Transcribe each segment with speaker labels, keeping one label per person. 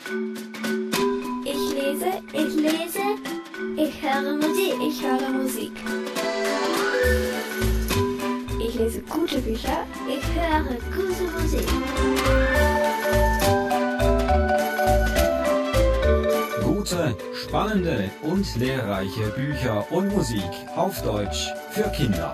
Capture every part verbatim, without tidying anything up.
Speaker 1: Ich lese, ich lese, ich höre Musik, ich höre Musik. Ich lese gute Bücher, ich höre gute Musik.
Speaker 2: Gute, spannende und lehrreiche Bücher und Musik auf Deutsch für Kinder.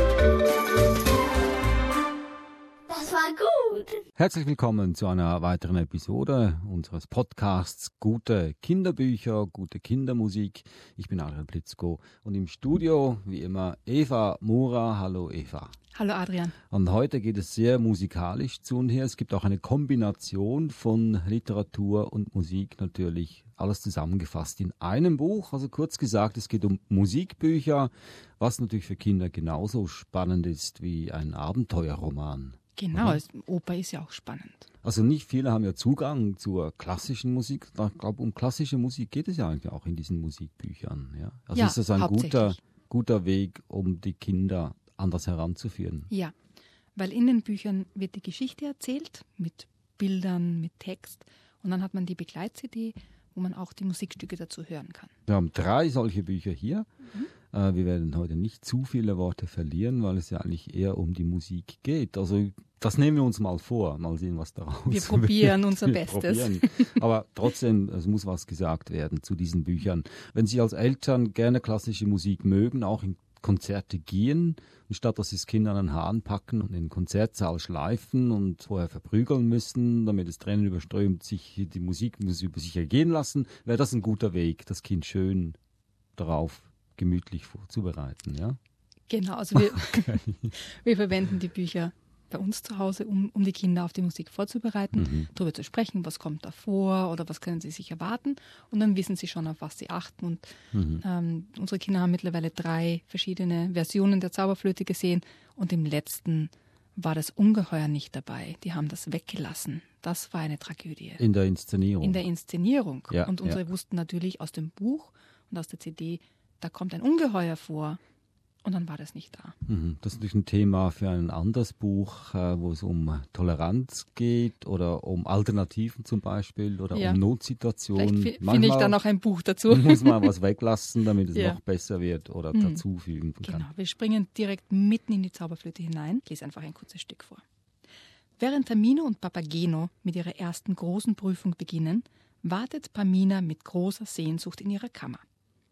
Speaker 1: Das war gut.
Speaker 3: Herzlich willkommen zu einer weiteren Episode unseres Podcasts Gute Kinderbücher, gute Kindermusik. Ich bin Adrian Plitzko und im Studio wie immer Eva Mura. Hallo Eva.
Speaker 4: Hallo Adrian.
Speaker 3: Und heute geht es sehr musikalisch zu und her. Es gibt auch eine Kombination von Literatur und Musik natürlich, alles zusammengefasst in einem Buch. Also kurz gesagt, es geht um Musikbücher, was natürlich für Kinder genauso spannend ist wie ein Abenteuerroman.
Speaker 4: Genau, es, Oper ist ja auch spannend.
Speaker 3: Also nicht viele haben ja Zugang zur klassischen Musik. Ich glaube, um klassische Musik geht es ja eigentlich auch in diesen Musikbüchern. Ja? Also
Speaker 4: ja,
Speaker 3: ist das ein guter, guter Weg, um die Kinder anders heranzuführen?
Speaker 4: Ja, weil in den Büchern wird die Geschichte erzählt, mit Bildern, mit Text. Und dann hat man die Begleit-C D, wo man auch die Musikstücke dazu hören kann.
Speaker 3: Wir haben drei solche Bücher hier. Mhm. Äh, wir werden heute nicht zu viele Worte verlieren, weil es ja eigentlich eher um die Musik geht. Also das nehmen wir uns mal vor, mal sehen, was daraus wird.
Speaker 4: Wir probieren unser
Speaker 3: wir
Speaker 4: Bestes.
Speaker 3: Probieren. Aber trotzdem, es muss was gesagt werden zu diesen Büchern. Wenn Sie als Eltern gerne klassische Musik mögen, auch in Konzerte gehen, statt dass sie das Kind an den Haaren packen und in den Konzertsaal schleifen und vorher verprügeln müssen, damit es Tränen überströmt, sich die Musik muss über sich ergehen lassen, wäre das ein guter Weg, das Kind schön darauf gemütlich vorzubereiten, ja?
Speaker 4: Genau, also wir, okay. wir verwenden die Bücher bei uns zu Hause, um, um die Kinder auf die Musik vorzubereiten, mhm. darüber zu sprechen, was kommt da vor oder was können sie sich erwarten. Und dann wissen sie schon, auf was sie achten. Und mhm. ähm, unsere Kinder haben mittlerweile drei verschiedene Versionen der Zauberflöte gesehen. Und im letzten war das Ungeheuer nicht dabei. Die haben das weggelassen. Das war eine Tragödie.
Speaker 3: In der Inszenierung?
Speaker 4: In der Inszenierung.
Speaker 3: Ja,
Speaker 4: und unsere
Speaker 3: ja.
Speaker 4: wussten natürlich aus dem Buch und aus der C D, da kommt ein Ungeheuer vor. Und dann war das nicht da.
Speaker 3: Das ist natürlich ein Thema für ein anderes Buch, wo es um Toleranz geht oder um Alternativen zum Beispiel oder ja. um Notsituationen.
Speaker 4: Vielleicht finde ich da noch ein Buch dazu.
Speaker 3: Muss man was weglassen, damit es ja. noch besser wird oder
Speaker 4: mhm.
Speaker 3: dazufügen kann.
Speaker 4: Genau, wir springen direkt mitten in die Zauberflöte hinein. Ich lese einfach ein kurzes Stück vor. Während Tamino und Papageno mit ihrer ersten großen Prüfung beginnen, wartet Pamina mit großer Sehnsucht in ihrer Kammer.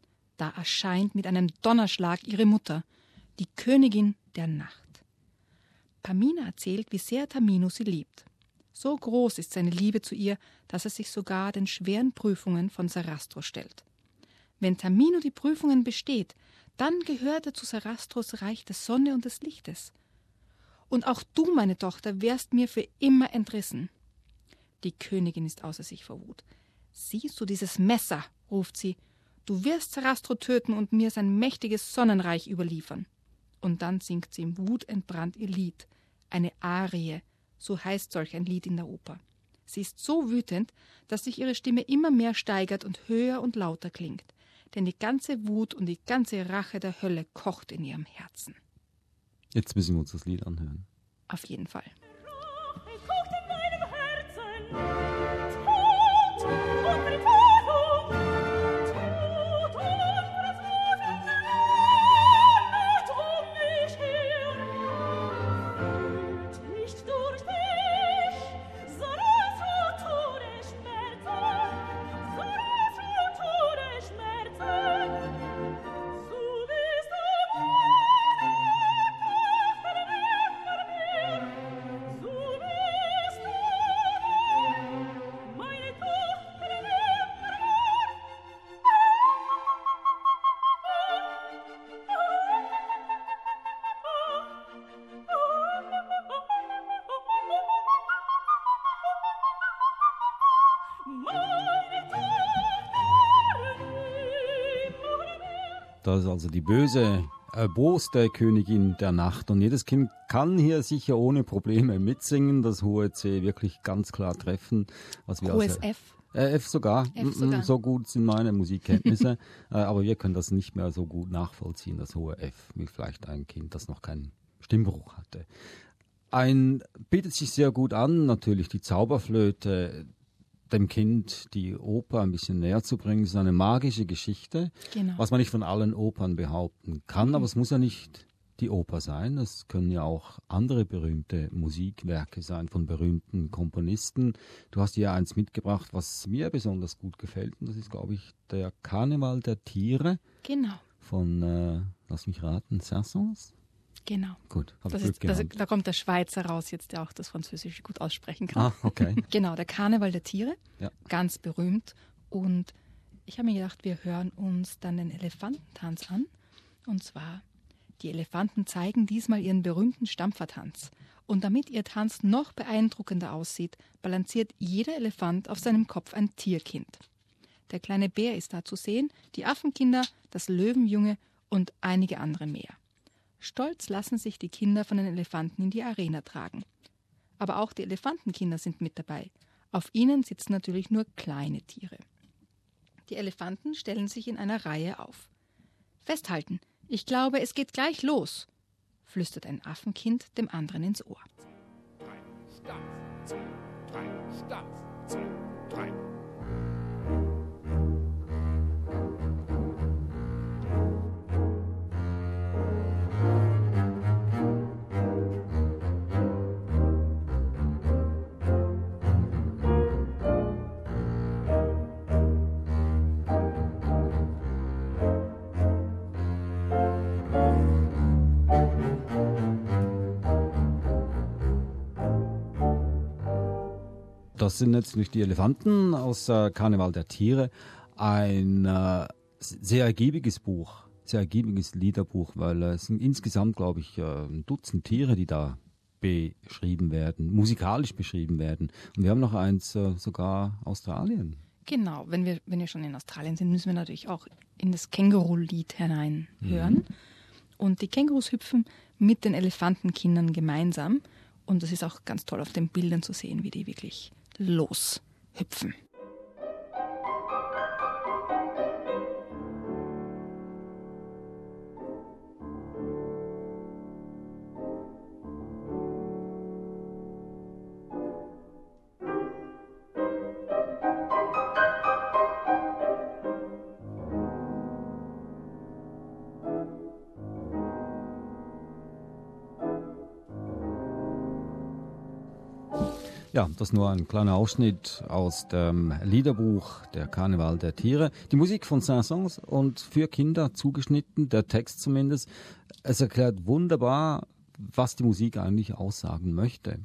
Speaker 4: Da erscheint mit einem Donnerschlag ihre Mutter, die Königin der Nacht. Pamina erzählt, wie sehr Tamino sie liebt. So groß ist seine Liebe zu ihr, dass er sich sogar den schweren Prüfungen von Sarastro stellt. Wenn Tamino die Prüfungen besteht, dann gehört er zu Sarastros Reich der Sonne und des Lichtes. Und auch du, meine Tochter, wärst mir für immer entrissen. Die Königin ist außer sich vor Wut. Siehst du dieses Messer, ruft sie, du wirst Sarastro töten und mir sein mächtiges Sonnenreich überliefern. Und dann singt sie im Wut entbrannt ihr Lied, eine Arie, so heißt solch ein Lied in der Oper. Sie ist so wütend, dass sich ihre Stimme immer mehr steigert und höher und lauter klingt, denn die ganze Wut und die ganze Rache der Hölle kocht in ihrem Herzen.
Speaker 3: Jetzt müssen wir uns das Lied anhören.
Speaker 4: Auf jeden Fall.
Speaker 5: Kocht in deinem Herzen, Tod und Betäubung.
Speaker 3: Das ist also die böse, erboste Königin der Nacht. Und jedes Kind kann hier sicher ohne Probleme mitsingen, das hohe C wirklich ganz klar treffen. Was wir
Speaker 4: Hohes
Speaker 3: also,
Speaker 4: F.
Speaker 3: Äh, F sogar.
Speaker 4: F sogar.
Speaker 3: So gut sind meine Musikkenntnisse. äh, aber wir können das nicht mehr so gut nachvollziehen, das hohe F, wie vielleicht ein Kind, das noch keinen Stimmbruch hatte. Ein bietet sich sehr gut an, natürlich die Zauberflöte. dem Kind die Oper ein bisschen näher zu bringen. Es ist eine magische Geschichte,
Speaker 4: Genau.
Speaker 3: was man nicht von allen Opern behaupten kann, aber es muss ja nicht die Oper sein. Es können ja auch andere berühmte Musikwerke sein von berühmten Komponisten. Du hast hier eins mitgebracht, was mir besonders gut gefällt, und das ist, glaube ich, der Karneval der Tiere
Speaker 4: Genau,
Speaker 3: von, äh, lass mich raten, Saint-Saëns?
Speaker 4: genau.
Speaker 3: Gut, habe
Speaker 4: Das
Speaker 3: ich
Speaker 4: ist,
Speaker 3: Glück
Speaker 4: das,
Speaker 3: gehabt.
Speaker 4: da kommt der Schweizer raus jetzt, der auch das Französische gut aussprechen kann.
Speaker 3: Ah, okay.
Speaker 4: Genau, der Karneval der Tiere,
Speaker 3: Ja.
Speaker 4: ganz berühmt. Und ich habe mir gedacht, wir hören uns dann den Elefantentanz an. Und zwar, die Elefanten zeigen diesmal ihren berühmten Stampfertanz. Und damit ihr Tanz noch beeindruckender aussieht, balanciert jeder Elefant auf seinem Kopf ein Tierkind. Der kleine Bär ist da zu sehen, die Affenkinder, das Löwenjunge und einige andere mehr. Stolz lassen sich die Kinder von den Elefanten in die Arena tragen. Aber auch die Elefantenkinder sind mit dabei. Auf ihnen sitzen natürlich nur kleine Tiere. Die Elefanten stellen sich in einer Reihe auf. Festhalten, ich glaube, es geht gleich los, flüstert ein Affenkind dem anderen ins Ohr.
Speaker 6: Drei, Stampf, zwei, drei, Stampf, zwei, drei.
Speaker 3: Das sind jetzt nicht die Elefanten aus äh, Karneval der Tiere. Ein äh, sehr ergiebiges Buch, sehr ergiebiges Liederbuch, weil äh, es sind insgesamt, glaube ich, äh, ein Dutzend Tiere, die da beschrieben werden, musikalisch beschrieben werden. Und wir haben noch eins, äh, sogar Australien.
Speaker 4: Genau, wenn wir, wenn wir schon in Australien sind, müssen wir natürlich auch in das Känguru-Lied hineinhören. Mhm. Und die Kängurus hüpfen mit den Elefantenkindern gemeinsam. Und das ist auch ganz toll auf den Bildern zu sehen, wie die wirklich loshüpfen.
Speaker 3: Ja, das nur ein kleiner Ausschnitt aus dem Liederbuch Der Karneval der Tiere. Die Musik von Saint-Saëns und für Kinder zugeschnitten, der Text zumindest. Es erklärt wunderbar, was die Musik eigentlich aussagen möchte.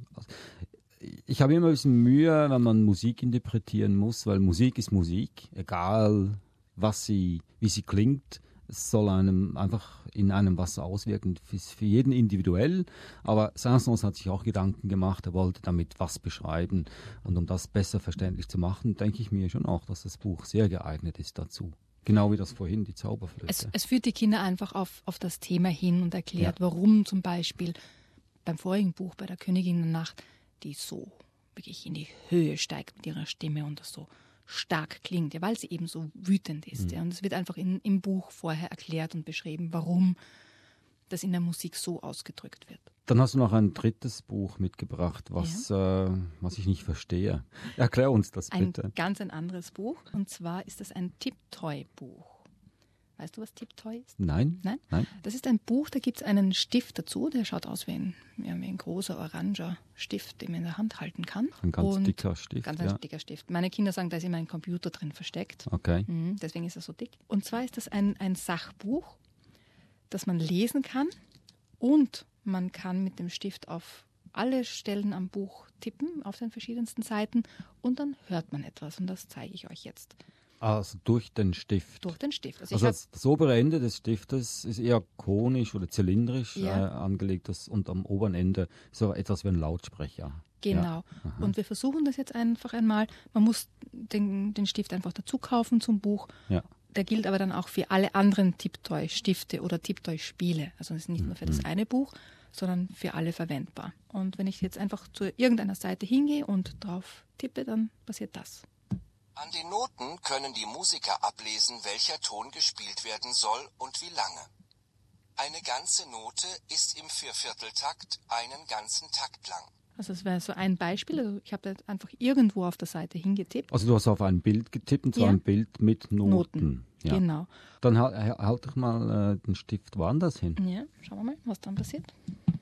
Speaker 3: Ich habe immer ein bisschen Mühe, wenn man Musik interpretieren muss, weil Musik ist Musik, egal was sie, wie sie klingt. Es soll einem einfach in einem was auswirken, ist für jeden individuell. Aber Saint-Saëns hat sich auch Gedanken gemacht, er wollte damit was beschreiben. Und um das besser verständlich zu machen, denke ich mir schon auch, dass das Buch sehr geeignet ist dazu. Genau wie das vorhin, die Zauberflöte.
Speaker 4: Es, es führt die Kinder einfach auf, auf das Thema hin und erklärt,
Speaker 3: Ja.
Speaker 4: warum zum Beispiel beim vorigen Buch, bei der Königin der Nacht, die so wirklich in die Höhe steigt mit ihrer Stimme und das so stark klingt, ja, weil sie eben so wütend ist.
Speaker 3: Mhm.
Speaker 4: Ja. Und es wird einfach in, im Buch vorher erklärt und beschrieben, warum das in der Musik so ausgedrückt wird.
Speaker 3: Dann hast du noch ein drittes Buch mitgebracht, was, äh, was ich nicht verstehe. Erklär uns das
Speaker 4: Ein
Speaker 3: bitte.
Speaker 4: ganz ein anderes Buch, und zwar ist das ein Tipptoy-Buch. Weißt du, was Tipptoy ist?
Speaker 3: Nein?
Speaker 4: Nein?
Speaker 3: Nein?
Speaker 4: Das ist ein Buch, da gibt es einen Stift dazu, der schaut aus wie ein, ja, wie ein großer oranger Stift, den man in der Hand halten kann.
Speaker 3: Ein ganz
Speaker 4: Und
Speaker 3: dicker Stift,
Speaker 4: Ganz
Speaker 3: ja.
Speaker 4: ein dicker Stift. Meine Kinder sagen, da ist immer ein Computer drin versteckt.
Speaker 3: Okay.
Speaker 4: Mhm, deswegen ist er so dick. Und zwar ist das ein, ein Sachbuch, das man lesen kann, und man kann mit dem Stift auf alle Stellen am Buch tippen, auf den verschiedensten Seiten, und dann hört man etwas, und das zeige ich euch jetzt
Speaker 3: Also durch den Stift.
Speaker 4: durch den Stift. Also,
Speaker 3: Also
Speaker 4: ich hab,
Speaker 3: das, das obere Ende des Stiftes ist eher konisch oder zylindrisch
Speaker 4: Ja.
Speaker 3: äh, angelegt, das, und am oberen Ende so etwas wie ein Lautsprecher.
Speaker 4: Genau.
Speaker 3: Ja. Aha.
Speaker 4: Und wir versuchen das jetzt einfach einmal. Man muss den, den Stift einfach dazu kaufen zum Buch.
Speaker 3: Ja.
Speaker 4: Der gilt aber dann auch für alle anderen Tipptoy-Stifte oder Tipptoy-Spiele. Also es ist nicht nur für das eine Buch, sondern für alle verwendbar. Und wenn ich jetzt einfach zu irgendeiner Seite hingehe und drauf tippe, dann passiert das.
Speaker 7: An den Noten können die Musiker ablesen, welcher Ton gespielt werden soll und wie lange. Eine ganze Note ist im Viervierteltakt einen ganzen Takt lang.
Speaker 4: Also es wäre so ein Beispiel. Also ich habe das einfach irgendwo auf der Seite hingetippt.
Speaker 3: Also du hast auf ein Bild getippt, und zwar
Speaker 4: Ja.
Speaker 3: ein Bild mit Noten.
Speaker 4: Noten.
Speaker 3: Ja.
Speaker 4: Genau.
Speaker 3: Dann ha- halte ich mal äh, den Stift woanders hin.
Speaker 4: Ja, schauen wir mal, was dann passiert.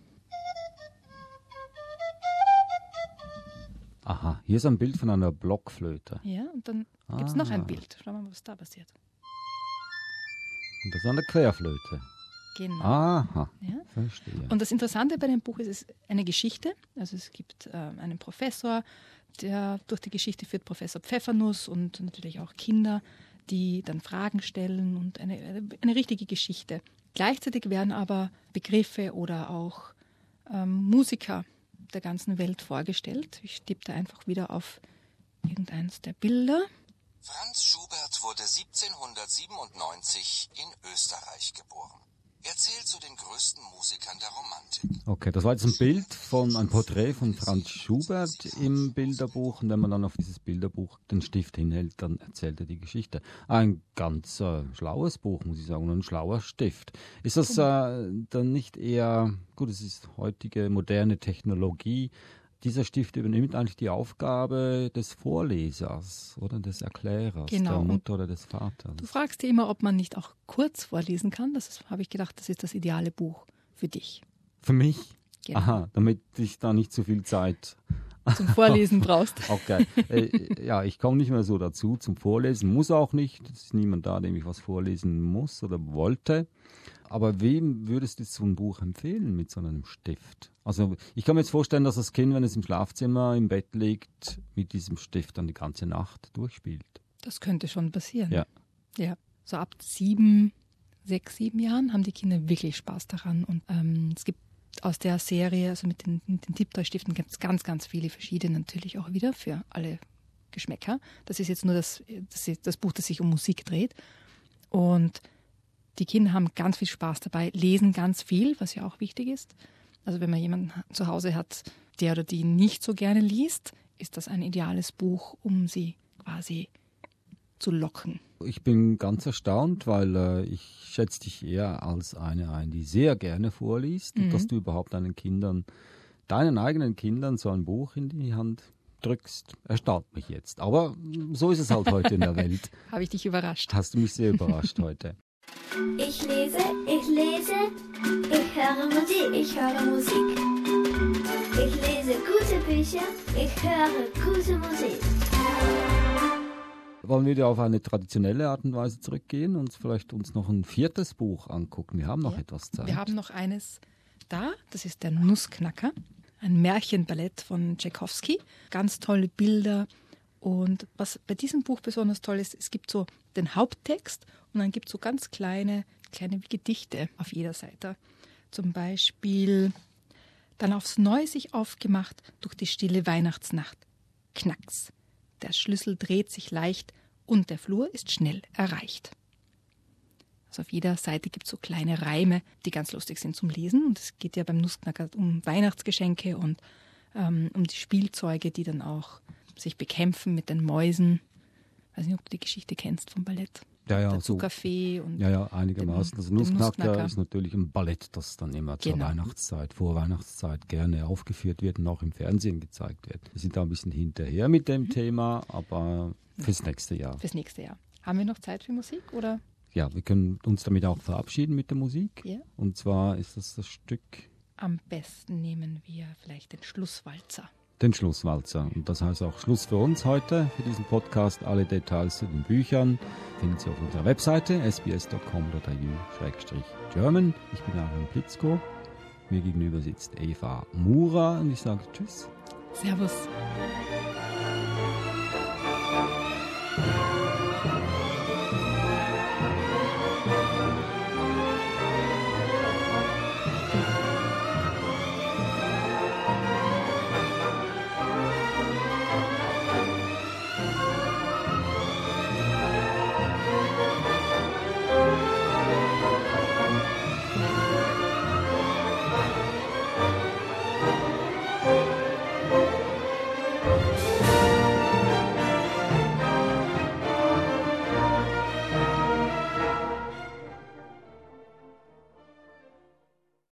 Speaker 3: Aha, hier ist ein Bild von einer Blockflöte.
Speaker 4: Ja, und dann gibt es noch
Speaker 3: Ah.
Speaker 4: ein Bild. Schauen wir mal, was da passiert.
Speaker 3: Und das ist eine Querflöte.
Speaker 4: Genau.
Speaker 3: Aha,
Speaker 4: Ja.
Speaker 3: verstehe.
Speaker 4: Und das Interessante bei dem Buch ist, es ist eine Geschichte. Also es gibt äh, einen Professor, der durch die Geschichte führt, Professor Pfeffernuss, und natürlich auch Kinder, die dann Fragen stellen, und eine, eine, eine richtige Geschichte. Gleichzeitig werden aber Begriffe oder auch ähm, Musiker der ganzen Welt vorgestellt. Ich tippe da einfach wieder auf irgendeins der Bilder.
Speaker 7: Franz Schubert wurde siebzehnhundertsiebenundneunzig in Österreich geboren. Er zählt zu den größten Musikern der Romantik.
Speaker 3: Okay, das war jetzt ein Bild von, ein Porträt von Franz Schubert im Bilderbuch. Und wenn man dann auf dieses Bilderbuch den Stift hinhält, dann erzählt er die Geschichte. Ein ganz äh, schlaues Buch, muss ich sagen, und ein schlauer Stift. Ist das äh, dann nicht eher, gut, es ist heutige moderne Technologie, dieser Stift übernimmt eigentlich die Aufgabe des Vorlesers oder des Erklärers,
Speaker 4: Genau.
Speaker 3: der Mutter oder des Vaters.
Speaker 4: Du fragst dir immer, ob man nicht auch kurz vorlesen kann. Das habe ich gedacht, das ist das ideale Buch für dich.
Speaker 3: Für mich?
Speaker 4: Genau.
Speaker 3: Aha, damit ich da nicht zu viel Zeit
Speaker 4: Zum Vorlesen brauchst.
Speaker 3: Okay. äh, ja, ich komme nicht mehr so dazu zum Vorlesen, muss auch nicht. Es ist niemand da, dem ich was vorlesen muss oder wollte. Aber wem würdest du so ein Buch empfehlen mit so einem Stift? Also ich kann mir jetzt vorstellen, dass das Kind, wenn es im Schlafzimmer im Bett liegt, mit diesem Stift dann die ganze Nacht durchspielt.
Speaker 4: Das könnte schon passieren.
Speaker 3: Ja.
Speaker 4: Ja. So ab sieben, sechs, sieben Jahren haben die Kinder wirklich Spaß daran. Und ähm, es gibt aus der Serie, also mit den, mit den Tipptoy-Stiften, gibt es ganz, ganz viele verschiedene natürlich auch wieder für alle Geschmäcker. Das ist jetzt nur das, das, ist das Buch, das sich um Musik dreht. Und die Kinder haben ganz viel Spaß dabei, lesen ganz viel, was ja auch wichtig ist. Also wenn man jemanden zu Hause hat, der oder die nicht so gerne liest, ist das ein ideales Buch, um sie quasi zu locken.
Speaker 3: Ich bin ganz erstaunt, weil äh, ich schätze dich eher als eine ein, die sehr gerne vorliest.
Speaker 4: Mhm.
Speaker 3: Und dass du überhaupt deinen Kindern, deinen eigenen Kindern so ein Buch in die Hand drückst, erstaunt mich jetzt. Aber so ist es halt heute in der Welt.
Speaker 4: Habe ich dich überrascht.
Speaker 3: Hast du mich sehr überrascht heute.
Speaker 1: Ich lese, ich lese, ich höre Musik, ich höre Musik. Ich lese gute Bücher, ich höre gute Musik.
Speaker 3: Wollen wir wieder auf eine traditionelle Art und Weise zurückgehen und vielleicht uns noch ein viertes Buch angucken? Wir haben noch
Speaker 4: Ja.
Speaker 3: etwas Zeit.
Speaker 4: Wir haben noch eines da, das ist der Nussknacker, ein Märchenballett von Tchaikovsky. Ganz tolle Bilder. Und was bei diesem Buch besonders toll ist, es gibt so den Haupttext und dann gibt es so ganz kleine, kleine Gedichte auf jeder Seite. Zum Beispiel dann aufs Neue sich aufgemacht durch die stille Weihnachtsnacht. Knacks. Der Schlüssel dreht sich leicht und der Flur ist schnell erreicht. Also auf jeder Seite gibt es so kleine Reime, die ganz lustig sind zum Lesen. Und es geht ja beim Nussknacker um Weihnachtsgeschenke und ähm, um die Spielzeuge, die dann auch sich bekämpfen mit den Mäusen. Ich weiß nicht, ob du die Geschichte kennst vom Ballett.
Speaker 3: Ja, ja,
Speaker 4: der
Speaker 3: so.
Speaker 4: Zuckerfee und
Speaker 3: Ja, ja, einigermaßen.
Speaker 4: dem-
Speaker 3: Das
Speaker 4: dem
Speaker 3: Nussknacker
Speaker 4: Nussknacker.
Speaker 3: ist natürlich ein Ballett, das dann immer zur
Speaker 4: Genau.
Speaker 3: Weihnachtszeit, vor Weihnachtszeit gerne aufgeführt wird und auch im Fernsehen gezeigt wird. Wir sind da ein bisschen hinterher mit dem Thema, aber fürs nächste Jahr.
Speaker 4: fürs nächste Jahr. Haben wir noch Zeit für Musik? Oder?
Speaker 3: Ja, wir können uns damit auch verabschieden mit der Musik.
Speaker 4: Ja.
Speaker 3: Und zwar ist das das Stück
Speaker 4: Am besten nehmen wir vielleicht den Schlusswalzer.
Speaker 3: Den Schlusswalzer. Und das heißt auch Schluss für uns heute, für diesen Podcast. Alle Details zu den Büchern finden Sie auf unserer Webseite s b s punkt com punkt a u slash german. Ich bin Aaron Plitzko. Mir gegenüber sitzt Eva Mura und ich sage Tschüss.
Speaker 4: Servus.